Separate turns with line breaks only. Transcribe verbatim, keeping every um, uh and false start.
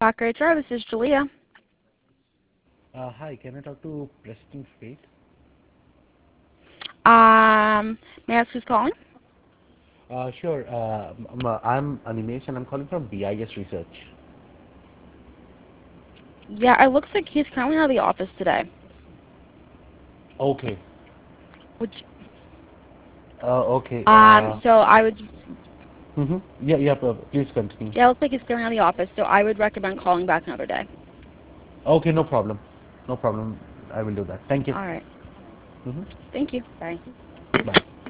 Backer H R, this is Julia.
Uh, hi, can I talk to Preston Fate?
Um, may I ask who's calling?
Uh, sure. Uh, m- m- I'm Animesh and I'm calling from B I S Research.
Yeah, it looks like he's currently out of the office today.
Okay.
Would
Uh, okay.
um,
Uh,
so I would,
mm-hmm. Yeah, yeah, uh, please continue.
yeah, it looks like he's currently out of the office, so I would recommend calling back another day.
Okay, no problem. No problem. I will do that. Thank you.
All right.
Mm-hmm.
Thank you. Bye.
Bye.